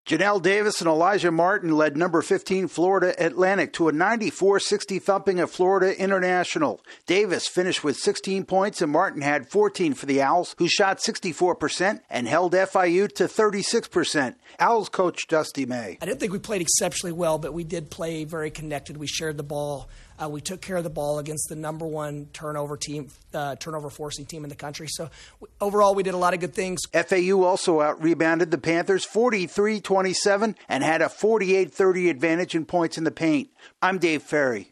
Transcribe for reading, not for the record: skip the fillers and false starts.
Janelle Davis and Elijah Martin led number 15 Florida Atlantic to a 94-60 thumping of Florida International. Davis finished with 16 points and Martin had 14 for the Owls, who shot 64% and held FIU to 36%. Owls coach Dusty May. I didn't think we played exceptionally well, but we did play very connected. We shared the ball. We took care of the ball against the number one turnover forcing team in the country. So overall, we did a lot of good things. FAU also out-rebounded the Panthers 43-27 and had a 48-30 advantage in points in the paint. I'm Dave Ferry.